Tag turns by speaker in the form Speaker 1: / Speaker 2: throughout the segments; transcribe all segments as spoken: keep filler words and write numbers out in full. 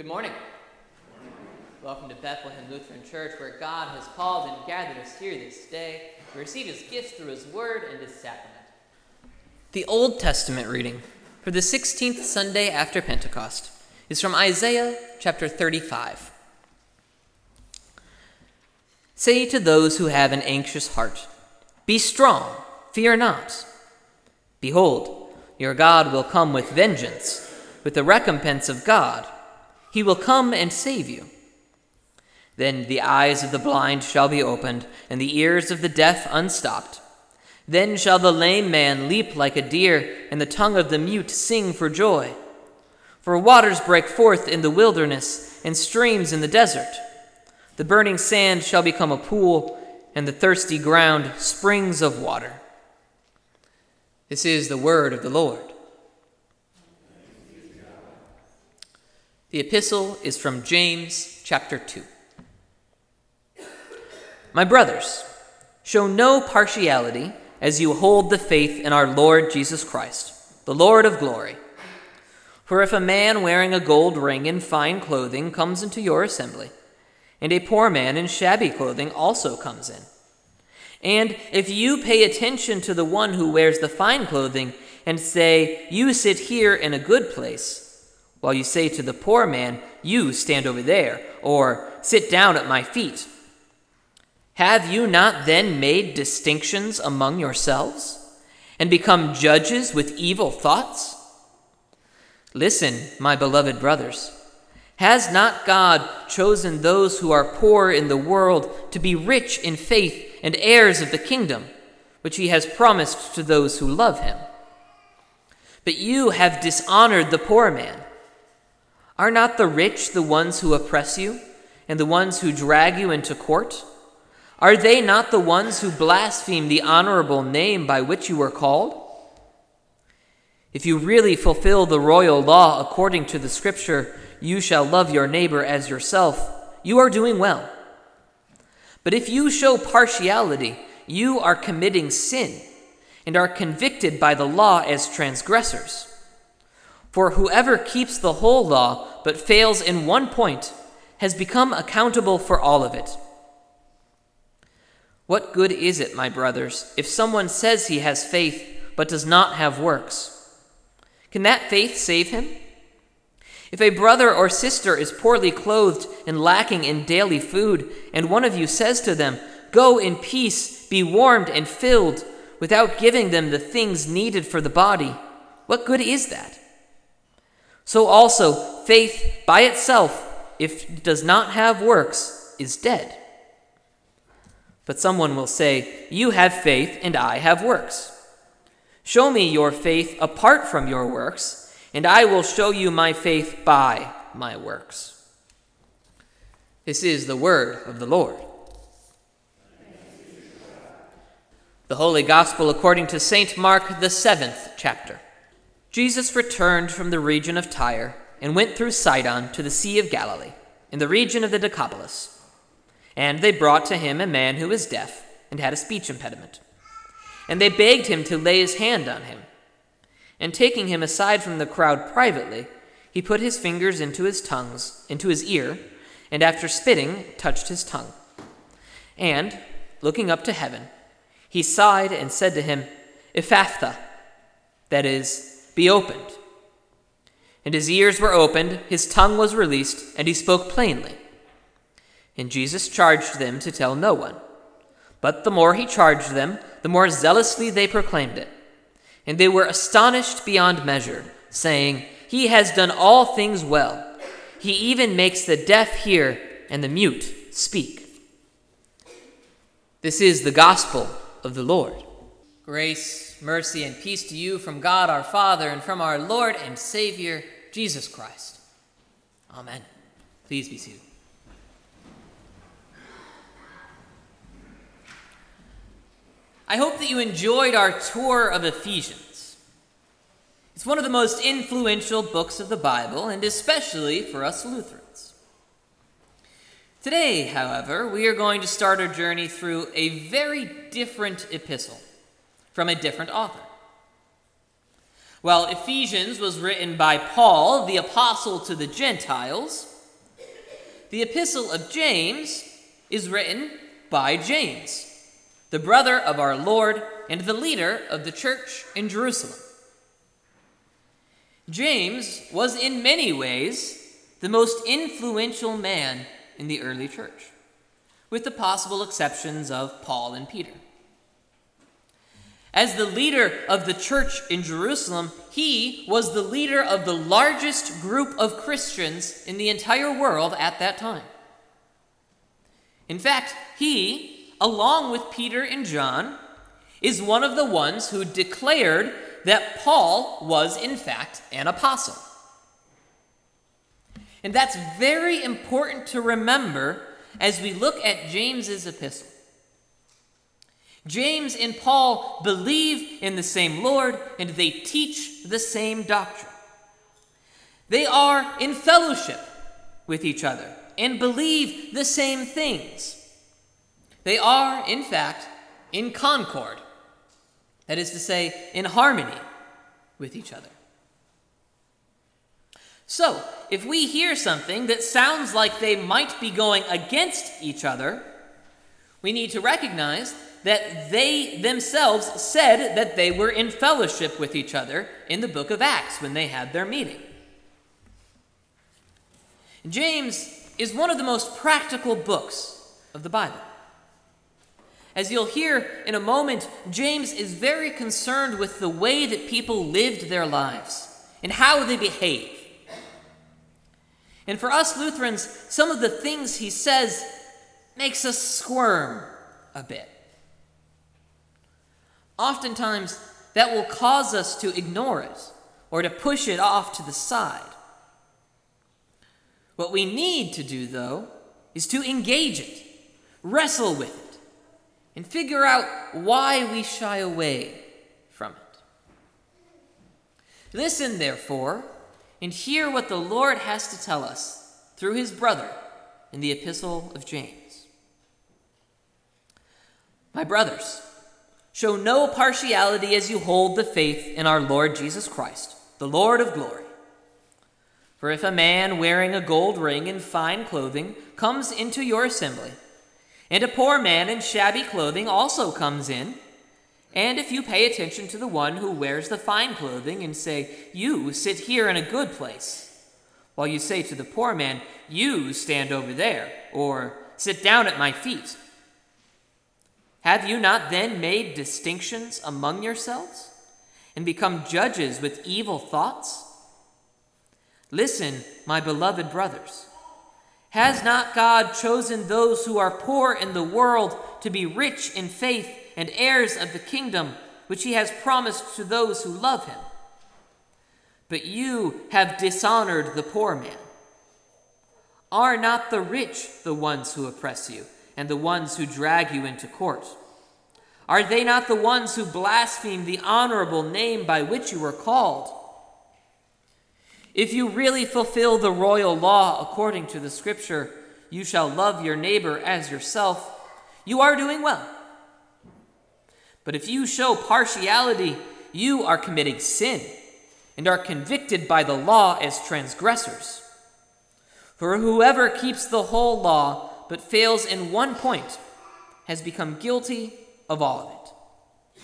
Speaker 1: Good morning. Welcome to Bethlehem Lutheran Church, where God has called and gathered us here this day to receive his gifts through his word and his sacrament. The Old Testament reading for the sixteenth Sunday after Pentecost is from Isaiah chapter thirty-five. Say to those who have an anxious heart, "Be strong, fear not. Behold, your God will come with vengeance, with the recompense of God. He will come and save you." Then the eyes of the blind shall be opened, and the ears of the deaf unstopped. Then shall the lame man leap like a deer, and the tongue of the mute sing for joy. For waters break forth in the wilderness, and streams in the desert. The burning sand shall become a pool, and the thirsty ground springs of water. This is the word of the Lord. The epistle is from James chapter two. My brothers, show no partiality as you hold the faith in our Lord Jesus Christ, the Lord of glory. For if a man wearing a gold ring in fine clothing comes into your assembly, and a poor man in shabby clothing also comes in, and if you pay attention to the one who wears the fine clothing and say, "You sit here in a good place," while you say to the poor man, "You stand over there," or "Sit down at my feet," have you not then made distinctions among yourselves and become judges with evil thoughts? Listen, my beloved brothers. Has not God chosen those who are poor in the world to be rich in faith and heirs of the kingdom, which he has promised to those who love him? But you have dishonored the poor man. Are not the rich the ones who oppress you and the ones who drag you into court? Are they not the ones who blaspheme the honorable name by which you were called? If you really fulfill the royal law according to the scripture, "You shall love your neighbor as yourself," you are doing well. But if you show partiality, you are committing sin and are convicted by the law as transgressors. For whoever keeps the whole law but fails in one point has become accountable for all of it. What good is it, my brothers, if someone says he has faith but does not have works? Can that faith save him? If a brother or sister is poorly clothed and lacking in daily food, and one of you says to them, "Go in peace, be warmed and filled," without giving them the things needed for the body, what good is that? So also, faith by itself, if it does not have works, is dead. But someone will say, "You have faith and I have works." Show me your faith apart from your works, and I will show you my faith by my works. This is the word of the Lord. The Holy Gospel according to Saint Mark, the seventh chapter. Jesus returned from the region of Tyre and went through Sidon to the Sea of Galilee, in the region of the Decapolis. And they brought to him a man who was deaf and had a speech impediment. And they begged him to lay his hand on him. And taking him aside from the crowd privately, he put his fingers into his tongues, into his ear, and after spitting, touched his tongue. And, looking up to heaven, he sighed and said to him, "Ephphatha," that is, "Be opened." And his ears were opened, his tongue was released, and he spoke plainly. And Jesus charged them to tell no one. But the more he charged them, the more zealously they proclaimed it. And they were astonished beyond measure, saying, "He has done all things well. He even makes the deaf hear and the mute speak." This is the gospel of the Lord. Grace, mercy, and peace to you from God our Father and from our Lord and Savior, Jesus Christ. Amen. Please be seated. I hope that you enjoyed our tour of Ephesians. It's one of the most influential books of the Bible, and especially for us Lutherans. Today, however, we are going to start our journey through a very different epistle from a different author. While Ephesians was written by Paul, the apostle to the Gentiles, the epistle of James is written by James, the brother of our Lord and the leader of the church in Jerusalem. James was in many ways the most influential man in the early church, with the possible exceptions of Paul and Peter. As the leader of the church in Jerusalem, he was the leader of the largest group of Christians in the entire world at that time. In fact, he, along with Peter and John, is one of the ones who declared that Paul was in fact an apostle. And that's very important to remember as we look at James's epistle. James and Paul believe in the same Lord, and they teach the same doctrine. They are in fellowship with each other and believe the same things. They are, in fact, in concord, that is to say, in harmony with each other. So, if we hear something that sounds like they might be going against each other, we need to recognize that they themselves said that they were in fellowship with each other in the book of Acts when they had their meeting. James is one of the most practical books of the Bible. As you'll hear in a moment, James is very concerned with the way that people lived their lives and how they behave. And for us Lutherans, some of the things he says makes us squirm a bit. Oftentimes, that will cause us to ignore it or to push it off to the side. What we need to do, though, is to engage it, wrestle with it, and figure out why we shy away from it. Listen, therefore, and hear what the Lord has to tell us through his brother in the epistle of James. My brothers, show no partiality as you hold the faith in our Lord Jesus Christ, the Lord of glory. For if a man wearing a gold ring and fine clothing comes into your assembly, and a poor man in shabby clothing also comes in, and if you pay attention to the one who wears the fine clothing and say, "You sit here in a good place," while you say to the poor man, "You stand over there," or "Sit down at my feet," have you not then made distinctions among yourselves and become judges with evil thoughts? Listen, my beloved brothers. Has not God chosen those who are poor in the world to be rich in faith and heirs of the kingdom which he has promised to those who love him? But you have dishonored the poor man. Are not the rich the ones who oppress you and the ones who drag you into court? Are they not the ones who blaspheme the honorable name by which you were called? If you really fulfill the royal law according to the scripture, "You shall love your neighbor as yourself," you are doing well. But if you show partiality, you are committing sin and are convicted by the law as transgressors. For whoever keeps the whole law but fails in one point has become guilty of all of it.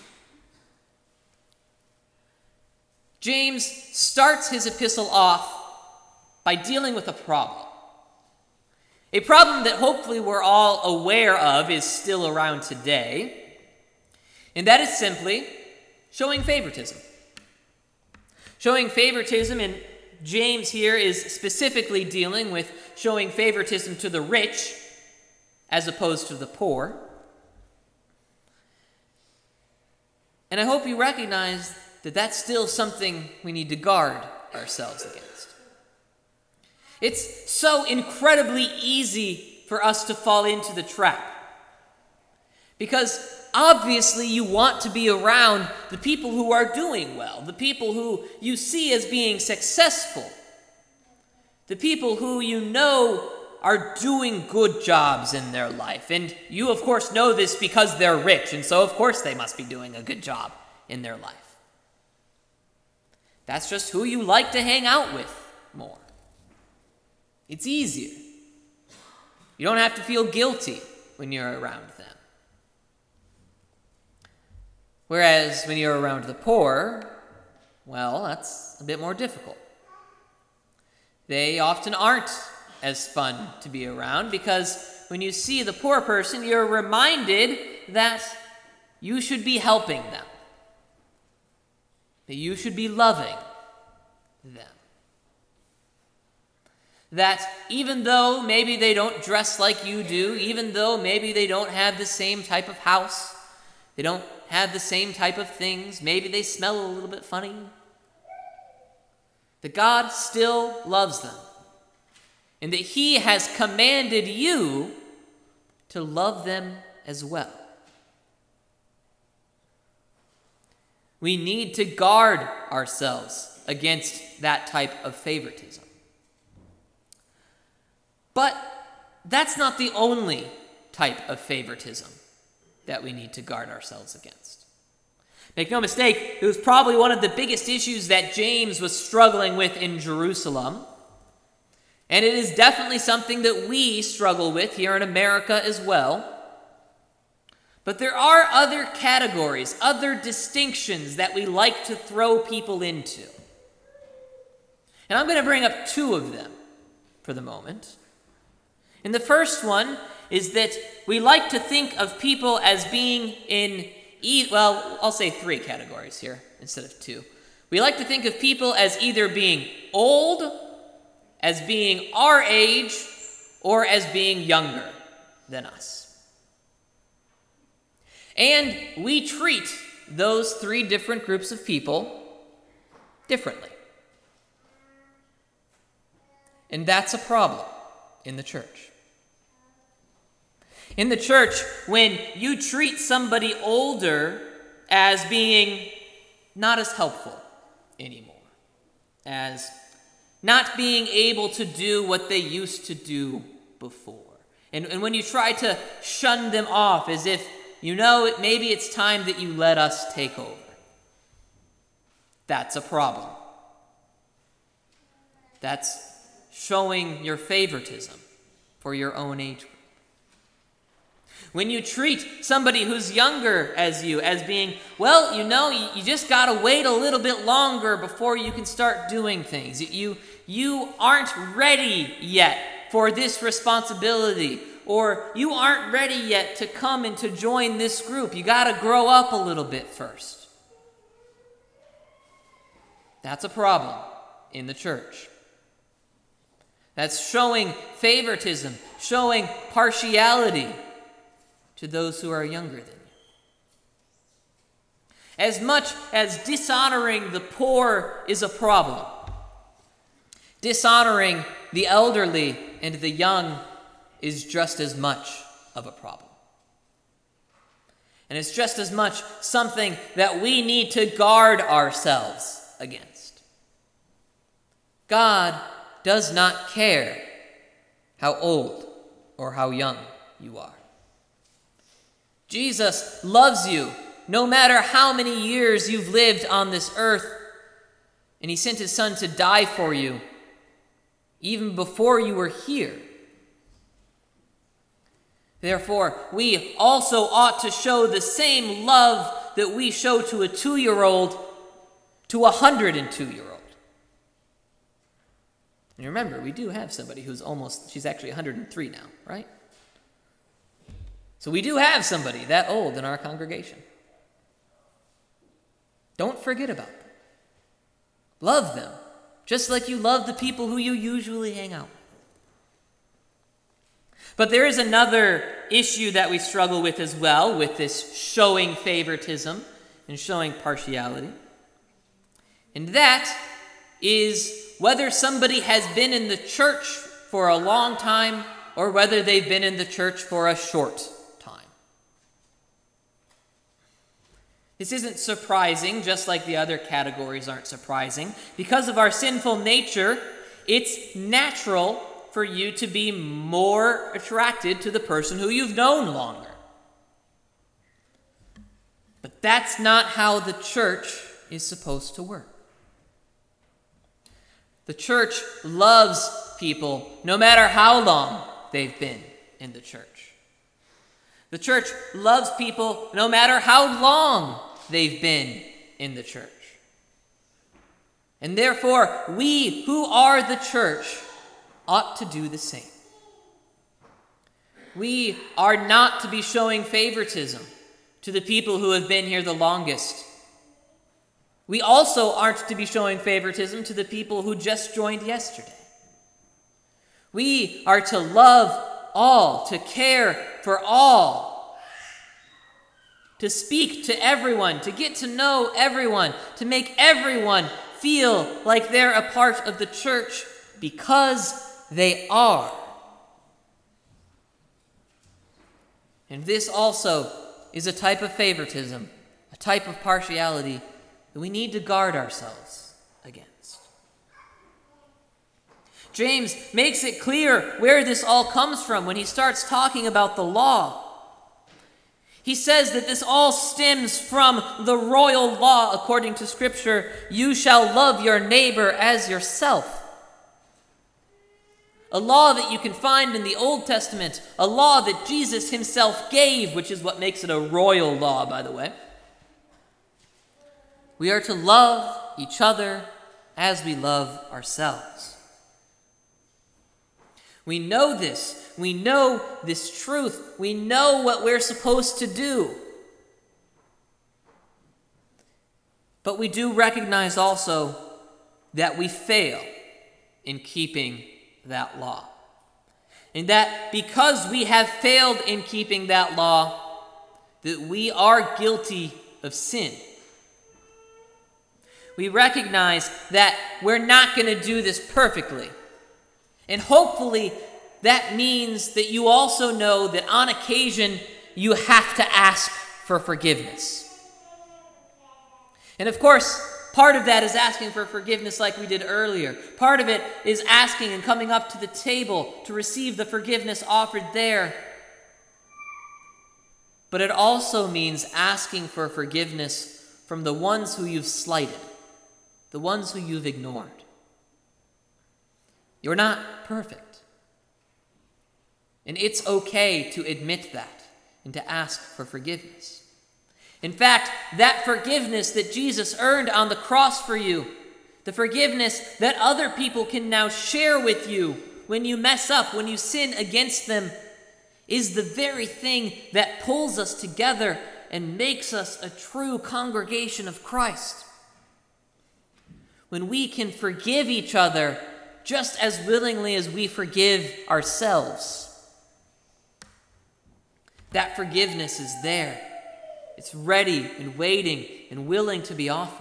Speaker 1: James starts his epistle off by dealing with a problem. A problem that hopefully we're all aware of is still around today, and that is simply showing favoritism. Showing favoritism, and James here is specifically dealing with showing favoritism to the rich as opposed to the poor. And I hope you recognize that that's still something we need to guard ourselves against. It's so incredibly easy for us to fall into the trap. Because obviously you want to be around the people who are doing well, the people who you see as being successful, the people who you know are doing good jobs in their life. And you, of course, know this because they're rich, and so, of course, they must be doing a good job in their life. That's just who you like to hang out with more. It's easier. You don't have to feel guilty when you're around them. Whereas when you're around the poor, well, that's a bit more difficult. They often aren't as fun to be around because when you see the poor person, you're reminded that you should be helping them, that you should be loving them. That even though maybe they don't dress like you do, even though maybe they don't have the same type of house, they don't have the same type of things, maybe they smell a little bit funny, that God still loves them, and that He has commanded you to love them as well. We need to guard ourselves against that type of favoritism. But that's not the only type of favoritism that we need to guard ourselves against. Make no mistake, it was probably one of the biggest issues that James was struggling with in Jerusalem. And it is definitely something that we struggle with here in America as well. But there are other categories, other distinctions that we like to throw people into. And I'm going to bring up two of them for the moment. And the first one is that we like to think of people as being in, e- well, I'll say three categories here instead of two. We like to think of people as either being old, as being our age, or as being younger than us. And we treat those three different groups of people differently. And that's a problem in the church. In the church, when you treat somebody older as being not as helpful anymore, as not being able to do what they used to do before, and, and when you try to shun them off as if, you know, maybe it's time that you let us take over, that's a problem. That's showing your favoritism for your own age group. When you treat somebody who's younger as you as being, well, you know, you, you just got to wait a little bit longer before you can start doing things. You, you aren't ready yet for this responsibility, or you aren't ready yet to come and to join this group. You got to grow up a little bit first. That's a problem in the church. That's showing favoritism, showing partiality to those who are younger than you. As much as dishonoring the poor is a problem, dishonoring the elderly and the young is just as much of a problem. And it's just as much something that we need to guard ourselves against. God does not care how old or how young you are. Jesus loves you no matter how many years you've lived on this earth, and He sent His Son to die for you even before you were here. Therefore, we also ought to show the same love that we show to a two-year-old to a one hundred two-year-old. And remember, we do have somebody who's almost, she's actually one hundred three now, right? So we do have somebody that old in our congregation. Don't forget about them. Love them, just like you love the people who you usually hang out with. But there is another issue that we struggle with as well, with this showing favoritism and showing partiality. And that is whether somebody has been in the church for a long time or whether they've been in the church for a short time. This isn't surprising, just like the other categories aren't surprising. Because of our sinful nature, it's natural for you to be more attracted to the person who you've known longer. But that's not how the church is supposed to work. The church loves people no matter how long they've been in the church. The church loves people no matter how long they've been in the church. And therefore, we who are the church ought to do the same. We are not to be showing favoritism to the people who have been here the longest. We also aren't to be showing favoritism to the people who just joined yesterday. We are to love all, to care for all, to speak to everyone, to get to know everyone, to make everyone feel like they're a part of the church because they are. And this also is a type of favoritism, a type of partiality that we need to guard ourselves against. James makes it clear where this all comes from when he starts talking about the law. He says that this all stems from the royal law according to Scripture, you shall love your neighbor as yourself. A law that you can find in the Old Testament, a law that Jesus himself gave, which is what makes it a royal law, by the way. We are to love each other as we love ourselves. We know this. We know this truth. We know what we're supposed to do. But we do recognize also that we fail in keeping that law. And that because we have failed in keeping that law, that we are guilty of sin. We recognize that we're not going to do this perfectly. And hopefully that means that you also know that on occasion you have to ask for forgiveness. And of course, part of that is asking for forgiveness like we did earlier. Part of it is asking and coming up to the table to receive the forgiveness offered there. But it also means asking for forgiveness from the ones who you've slighted, the ones who you've ignored. You're not perfect. And it's okay to admit that and to ask for forgiveness. In fact, that forgiveness that Jesus earned on the cross for you, the forgiveness that other people can now share with you when you mess up, when you sin against them, is the very thing that pulls us together and makes us a true congregation of Christ. When we can forgive each other just as willingly as we forgive ourselves. That forgiveness is there. It's ready and waiting and willing to be offered.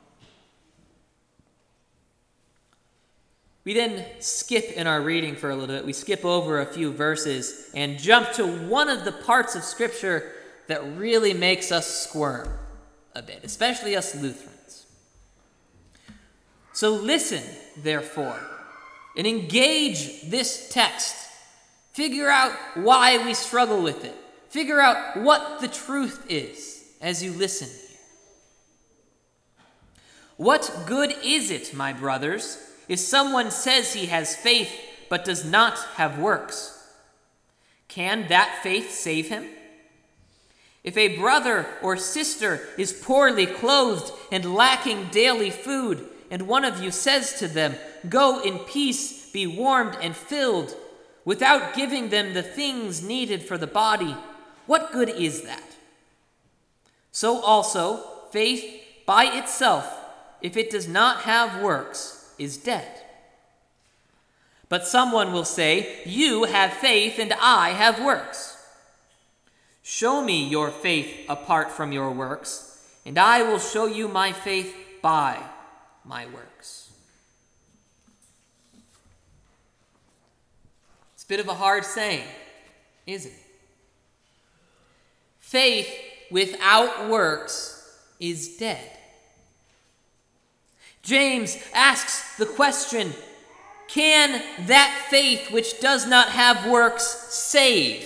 Speaker 1: We then skip in our reading for a little bit. We skip over a few verses and jump to one of the parts of Scripture that really makes us squirm a bit, especially us Lutherans. So listen, therefore, and engage this text. Figure out why we struggle with it. Figure out what the truth is as you listen here. What good is it, my brothers, if someone says he has faith but does not have works? Can that faith save him? If a brother or sister is poorly clothed and lacking daily food, and one of you says to them, "Go in peace, be warmed and filled," without giving them the things needed for the body, what good is that? So also, faith by itself, if it does not have works, is dead. But someone will say, "You have faith and I have works." Show me your faith apart from your works, and I will show you my faith by my works. It's a bit of a hard saying, isn't it? Faith without works is dead. James asks the question, can that faith which does not have works save?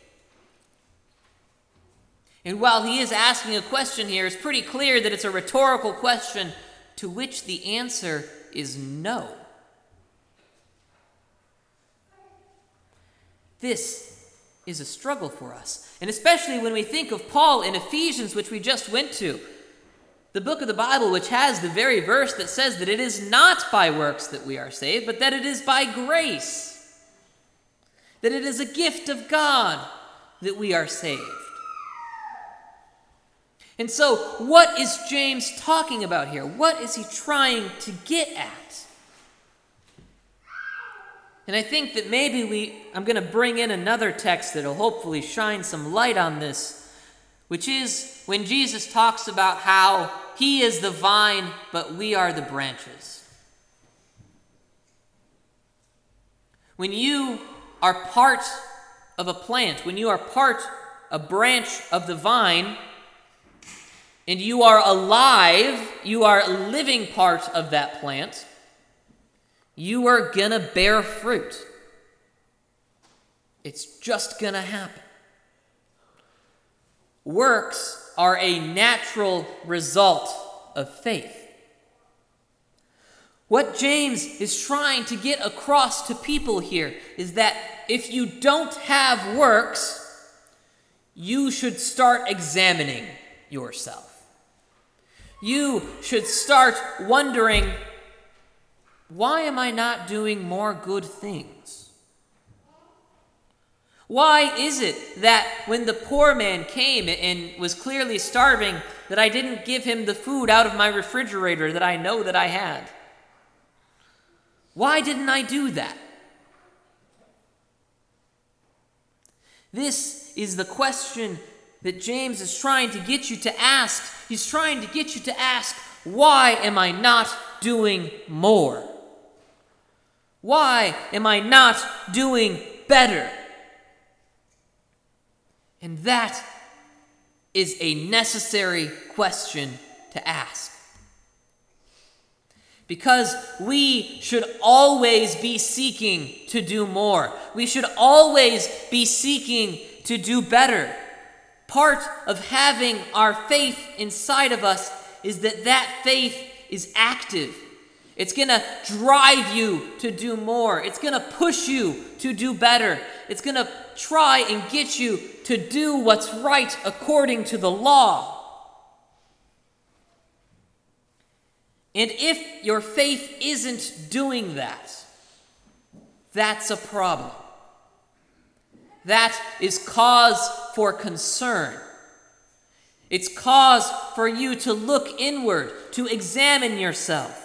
Speaker 1: And while he is asking a question here, it's pretty clear that it's a rhetorical question to which the answer is no. This is a struggle for us. And especially when we think of Paul in Ephesians, which we just went to, the book of the Bible, which has the very verse that says that it is not by works that we are saved, but that it is by grace, that it is a gift of God that we are saved. And so, what is James talking about here? What is he trying to get at? And I think that maybe we, I'm going to bring in another text that will hopefully shine some light on this, which is when Jesus talks about how he is the vine, but we are the branches. When you are part of a plant, when you are part, a branch of the vine, and you are alive, you are a living part of that plant, you are gonna bear fruit. It's just gonna happen. Works are a natural result of faith. What James is trying to get across to people here is that if you don't have works, you should start examining yourself. You should start wondering, why am I not doing more good things? Why is it that when the poor man came and was clearly starving, that I didn't give him the food out of my refrigerator that I know that I had? Why didn't I do that? This is the question that James is trying to get you to ask. He's trying to get you to ask, why am I not doing more? Why am I not doing better? And that is a necessary question to ask. Because we should always be seeking to do more. We should always be seeking to do better. Part of having our faith inside of us is that that faith is active. It's going to drive you to do more. It's going to push you to do better. It's going to try and get you to do what's right according to the law. And if your faith isn't doing that, that's a problem. That is cause for concern. It's cause for you to look inward, to examine yourself.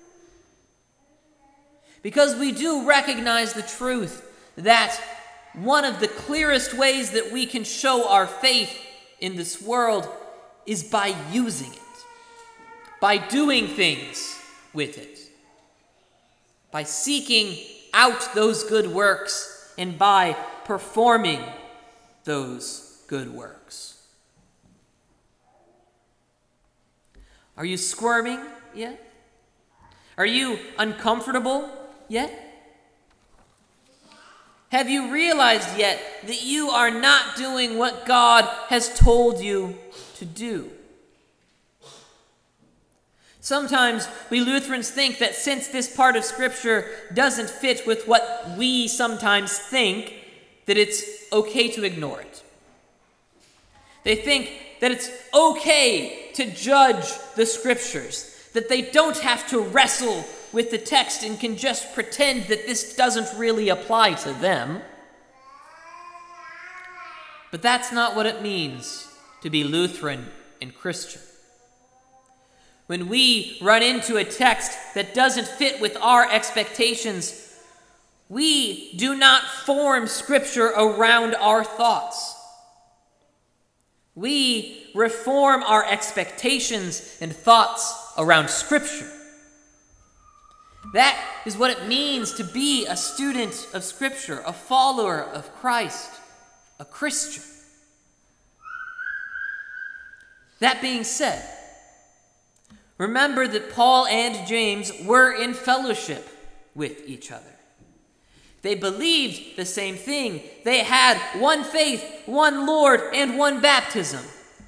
Speaker 1: Because we do recognize the truth that one of the clearest ways that we can show our faith in this world is by using it, by doing things with it, by seeking out those good works and by performing those good works. Are you squirming yet? Are you uncomfortable yet? Have you realized yet that you are not doing what God has told you to do? Sometimes we Lutherans think that since this part of Scripture doesn't fit with what we sometimes think, that it's okay to ignore it. They think that it's okay to judge the Scriptures, that they don't have to wrestle with the text and can just pretend that this doesn't really apply to them. But that's not what it means to be Lutheran and Christian. When we run into a text that doesn't fit with our expectations, we do not form Scripture around our thoughts. We reform our expectations and thoughts around Scripture. That is what it means to be a student of Scripture, a follower of Christ, a Christian. That being said, remember that Paul and James were in fellowship with each other. They believed the same thing. They had one faith, one Lord, and one baptism.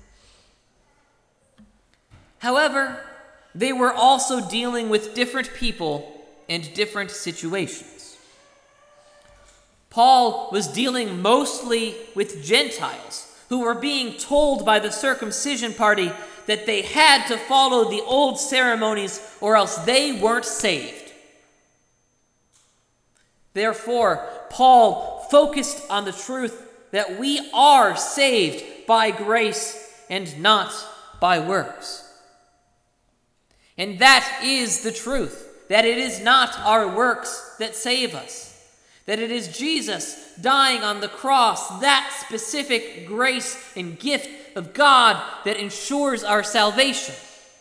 Speaker 1: However, they were also dealing with different people and different situations. Paul was dealing mostly with Gentiles who were being told by the circumcision party that they had to follow the old ceremonies or else they weren't saved. Therefore, Paul focused on the truth that we are saved by grace and not by works. And that is the truth, that it is not our works that save us, that it is Jesus dying on the cross, that specific grace and gift of God that ensures our salvation.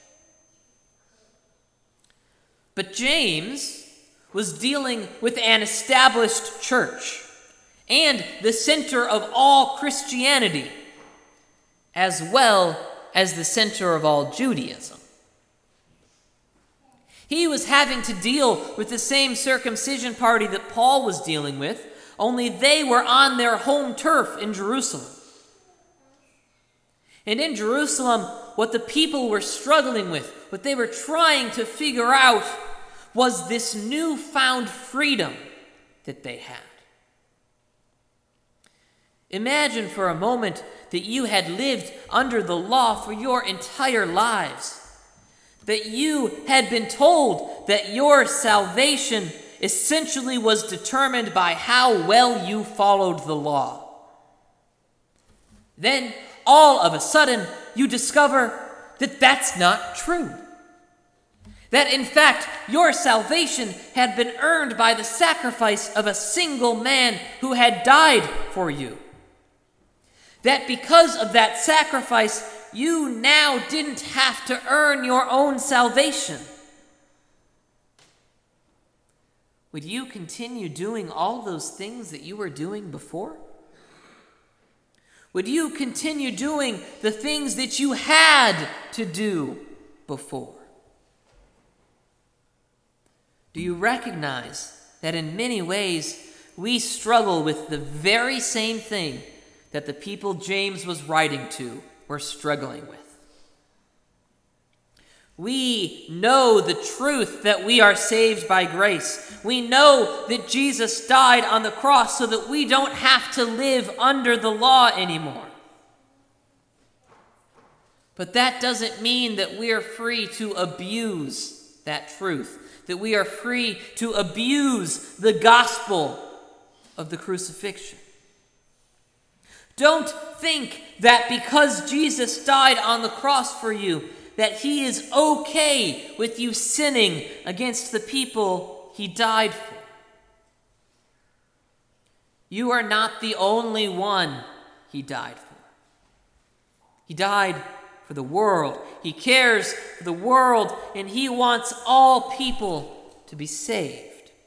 Speaker 1: But James was dealing with an established church and the center of all Christianity, as well as the center of all Judaism. He was having to deal with the same circumcision party that Paul was dealing with, only they were on their home turf in Jerusalem. And in Jerusalem, what the people were struggling with, what they were trying to figure out, was this newfound freedom that they had. Imagine for a moment that you had lived under the law for your entire lives, that you had been told that your salvation essentially was determined by how well you followed the law. Then, all of a sudden, you discover that that's not true. That, in fact, your salvation had been earned by the sacrifice of a single man who had died for you. That because of that sacrifice, you now didn't have to earn your own salvation. Would you continue doing all those things that you were doing before? Would you continue doing the things that you had to do before? Do you recognize that in many ways we struggle with the very same thing that the people James was writing to were struggling with? We know the truth that we are saved by grace. We know that Jesus died on the cross so that we don't have to live under the law anymore. But that doesn't mean that we are free to abuse that truth, that we are free to abuse the gospel of the crucifixion. Don't think that because Jesus died on the cross for you, that he is okay with you sinning against the people he died for. You are not the only one he died for. He died for the world. He cares for the world, and he wants all people to be saved.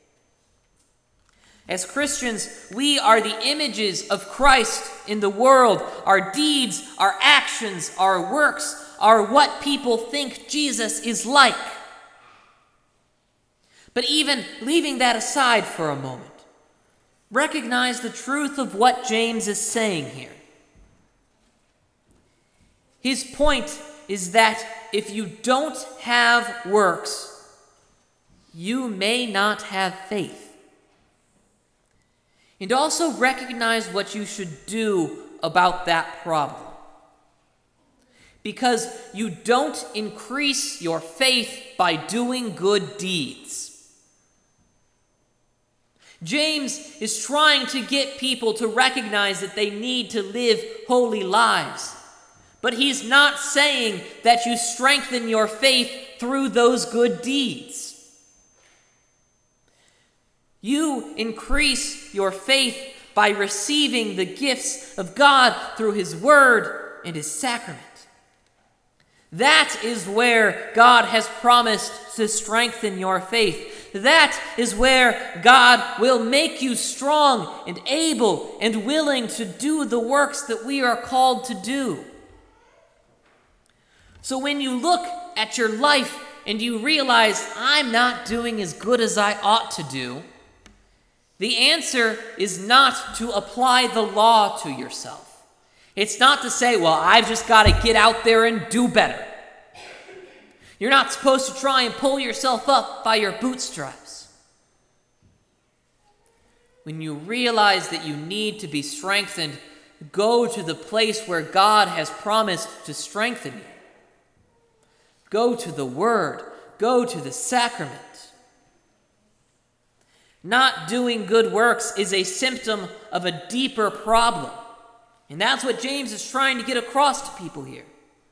Speaker 1: As Christians, we are the images of Christ in the world. Our deeds, our actions, our works are what people think Jesus is like. But even leaving that aside for a moment, recognize the truth of what James is saying here. His point is that if you don't have works, you may not have faith. And also recognize what you should do about that problem. Because you don't increase your faith by doing good deeds. James is trying to get people to recognize that they need to live holy lives. But he's not saying that you strengthen your faith through those good deeds. You increase your faith by receiving the gifts of God through his word and his sacrament. That is where God has promised to strengthen your faith. That is where God will make you strong and able and willing to do the works that we are called to do. So when you look at your life and you realize, I'm not doing as good as I ought to do, the answer is not to apply the law to yourself. It's not to say, well, I've just got to get out there and do better. You're not supposed to try and pull yourself up by your bootstraps. We when you realize that you need to be strengthened, go to the place where God has promised to strengthen you. Go to the Word. Go to the sacrament. Not doing good works is a symptom of a deeper problem. And that's what James is trying to get across to people here.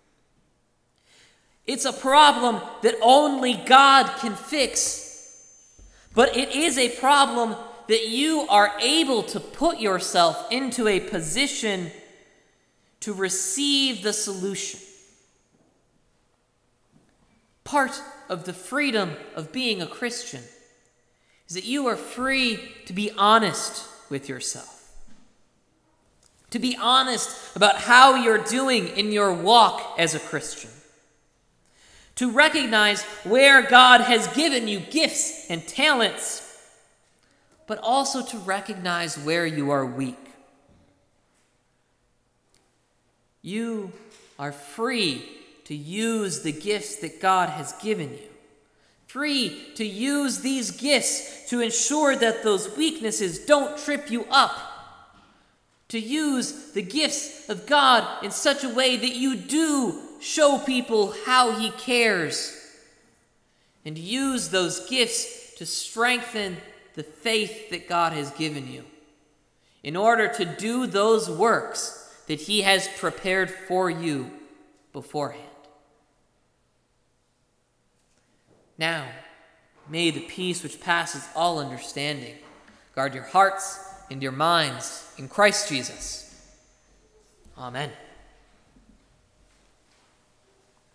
Speaker 1: It's a problem that only God can fix. But it is a problem that you are able to put yourself into a position to receive the solution. Part of the freedom of being a Christian is that you are free to be honest with yourself. To be honest about how you're doing in your walk as a Christian. To recognize where God has given you gifts and talents, but also to recognize where you are weak. You are free to use the gifts that God has given you. Free to use these gifts to ensure that those weaknesses don't trip you up. To use the gifts of God in such a way that you do show people how He cares. And use those gifts to strengthen the faith that God has given you, in order to do those works that He has prepared for you beforehand. Now, may the peace which passes all understanding guard your hearts and your minds in Christ Jesus. Amen.